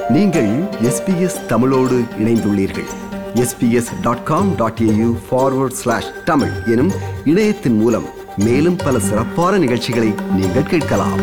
நீங்கள் SBS தமிழோடு இணைந்துள்ளீர்கள். sbs.com.au/tamil எனும் இணையத்தின் மூலம் மேலும் பல சிறப்பான நிகழ்ச்சிகளை நீங்கள் கேட்கலாம்.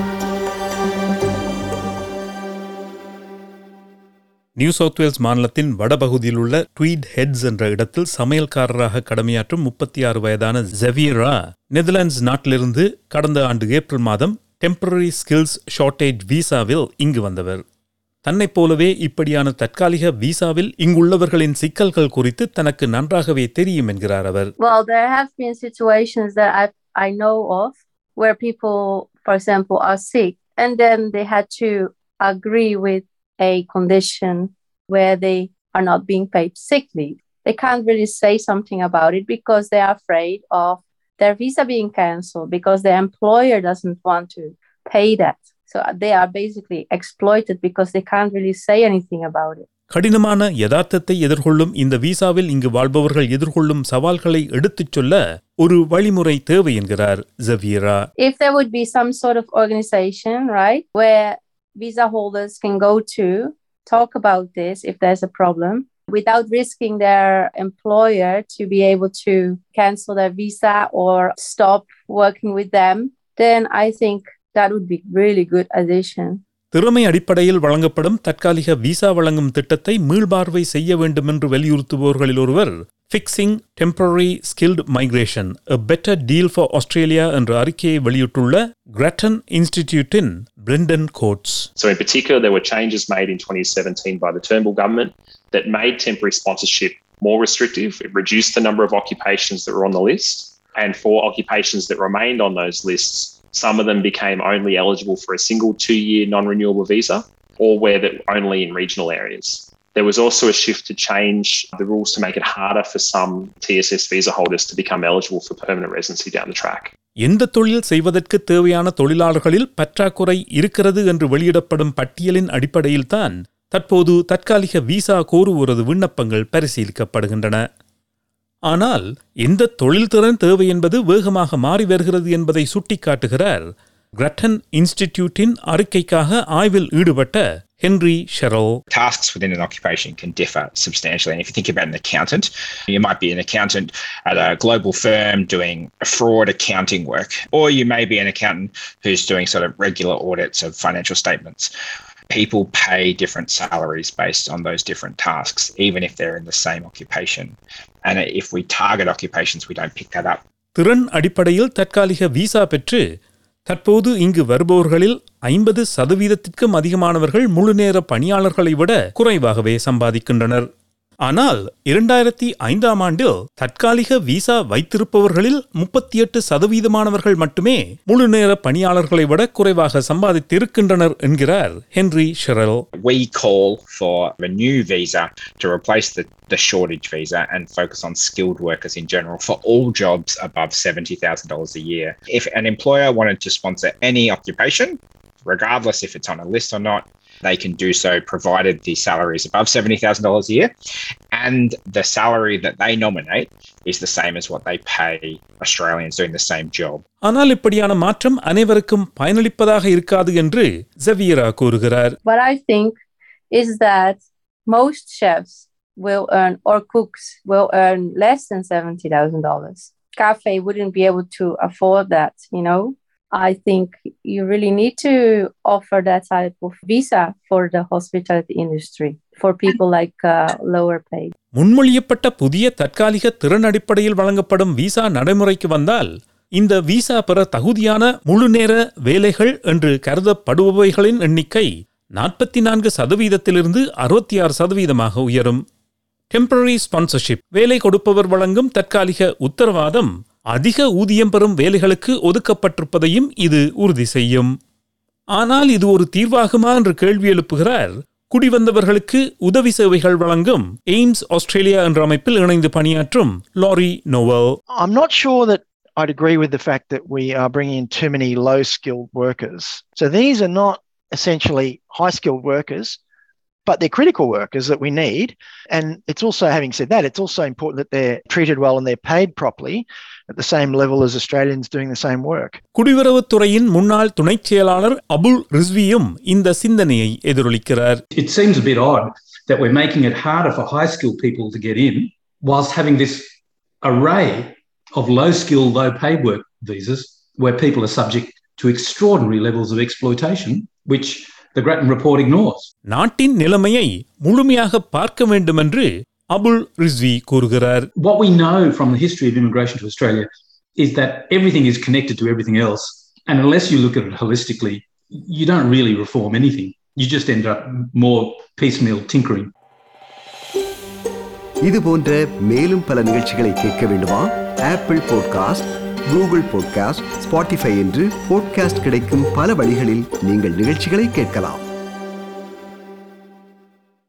நியூ சவுத் வேல்ஸ் மாநிலத்தின் வடபகுதியில் உள்ள ட்வீட் ஹெட்ஸ் என்ற இடத்தில் சமையல்காரராக கடமையாற்றும் 36 வயதான ஜெவியரா நெதர்லாண்ட்ஸ் நாட்டிலிருந்து கடந்த ஆண்டு ஏப்ரல் மாதம் டெம்பரரி ஸ்கில்ஸ் ஷார்ட்டேஜ் விசாவில் இங்கு வந்தவர். தன்னைப் போலவே இப்படியான தற்காலிக விசாவில் இங்குள்ளவர்களின் சிக்கல்கள் குறித்து தனக்கு நன்றாகவே தெரியும் என்கிறார் அவர். Well, there have been situations that I know of where people, for example, are sick and then they had to agree with a condition where they are not being paid sick leave. They can't really say something about it because they are afraid of their visa being cancelled because their employer doesn't want to pay that. So they are basically exploited because they can't really say anything about it. கடினமான யதார்த்தத்தை எதிர்கொள்ளும் இந்த விசாவில் இங்கு வாழ்பவர்கள் எதிர்கொள்ளும் சவால்களை எடுத்துச் சொல்ல ஒரு வழிமுறை தேவை என்கிறார் ஜெவியரா. If there would be some sort of organization, right, where visa holders can go to talk about this if there's a problem without risking their employer to be able to cancel their visa or stop working with them, then I think that would be really good addition. திறமை அடிப்படையில் வழங்கப்படும் தற்காலிக visa வழங்கும் திட்டத்தை மீள்பார்வை செய்ய வேண்டும் என்று வலியுறுத்துபவர்களில் ஒருவர் Fixing Temporary Skilled Migration, a Better Deal for Australia என்ற அறிக்கையை வெளியிட்டுள்ள Grattan Institute-இன் Brendan Coates. So in particular, there were changes made in 2017 by the Turnbull government that made temporary sponsorship more restrictive. It reduced the number of occupations that were on the list. And for occupations that remained on those lists, some of them became only eligible for a single 2-year non-renewable visa or were that only in regional areas. There was also a shift to change the rules to make it harder for some TSS visa holders to become eligible for permanent residency down the track. எந்த தொழில் செய்வதற்கு தேவையான தொழிலாளர்களில் பற்றாக்குறை இருக்கிறது என்று வெளியிடப்படும் பட்டியலின் அடிப்படையில்தான் தற்போது தற்காலிக விசா கோருவோரது விண்ணப்பங்கள் பரிசீலிக்கப்படுகின்றன. ஆனால் எந்த தொழில்திறன் தேவை என்பது வேகமாக மாறி வருகிறது என்பதை சுட்டிக்காட்டுகிறார் Grattan Institute-இன் அறிக்கைக்காக ஆய்வில் ஈடுபட்ட Henry Sherrill. Tasks within an occupation can differ substantially. And if you think about an accountant, you might be an accountant at a global firm doing fraud accounting work, or you may be an accountant who's doing sort of regular audits of financial statements. People pay different salaries based on those different tasks, even if they're in the same occupation. And if we target occupations, we don't pick that up. திறன் அடிப்படையில் தற்காலிக visa பெற்று தற்போது இங்கு வருபவர்களில் 50% அதிகமானவர்கள் முழுநேர பணியாளர்களை விட குறைவாகவே சம்பாதிக்கின்றனர். ஆனால் 2005ஆம் ஆண்டில் தற்காலிக விசா வைத்திருப்பவர்களில் 38% மட்டுமே முழுநேர பணியாளர்களை விட குறைவாக சம்பாதித்திருக்கின்றனர் என்கிறார் Henry Sherrell. We call for a new visa to replace the shortage visa and focus on skilled workers in general for all jobs above $70,000 a year. If an employer wanted to sponsor any occupation, regardless if it's on a list or not, they can do so provided the salary is above $70,000 a year and the salary that they nominate is the same as what they pay Australians doing the same job. ஆனால் இப்படியான மாற்றம் அனைவருக்கும் பயனளிப்பதாக இருக்காது என்று ஜெவியரா கூறுகிறார். What I think is that most chefs will earn or cooks will earn less than $70,000. Cafe wouldn't be able to afford that, you know. I think you really need to offer that type of visa for the hospitality industry for people like lower paid. முன்மொழியப்பட்ட புதிய தற்காலிக திறன் அடிப்படையில் வழங்கப்படும் visa நடைமுறைக்கு வந்தால் இந்த visa பெற தகுதியான முழுநேர வேலைகள் என்று கருதப்படுபவைகளின் எண்ணிக்கை 44%-இருந்து 66% உயரும். டெம்பரரி ஸ்பான்சர்ஷிப் வேலை கொடுப்பவர் வழங்கும் தற்காலிக உத்தரவாதம் அதிக ஊதியம் பெறும் வேலைகளுக்கு ஒதுக்கப்பட்டிருப்பதையும் இது உறுதி செய்யும். ஆனால் இது ஒரு தீர்வாகுமா என்று கேள்வி எழுப்புகிறார் குடிவந்தவர்களுக்கு உதவி சேவைகள் வழங்கும் எய்ம்ஸ் ஆஸ்திரேலியா என்ற அமைப்பில் இணைந்து பணியாற்றும் Larry Noval. I'm not sure that I'd agree with the fact that we are bringing in too many low-skilled workers. So these are not essentially high-skilled workers. but they're critical workers that we need. And it's also, having said that, it's also important that they're treated well and they're paid properly at the same level as Australians doing the same work. குடிவரவுத்துறையின் முன்னாள் துணைச் செயலாளர் அபுல் ரிஸ்வியும் இந்த சிந்தனையை எதிரொலிக்கிறார். It seems a bit odd that we're making it harder for high-skilled people to get in whilst having this array of low-skilled, low-paid work visas where people are subject to extraordinary levels of exploitation, which the Grattan report ignores. நாட்டின் நிலைமையை முழுமையாக பார்க்க வேண்டும் என்று அபுல் ரிஸ்வி கூறுகிறார். What we know from the history of immigration to Australia is that everything is connected to everything else, and unless you look at it holistically, you don't really reform anything. You just end up more piecemeal tinkering. இது போன்ற மேலும் பல நிகழ்ச்சிகளை கேட்க வேண்டுமா? Apple podcast, Google podcast, Spotify என்று podcast கிடைக்கும் பல வழிகளில் நீங்கள் நிகழ்ச்சிகளை கேட்கலாம்.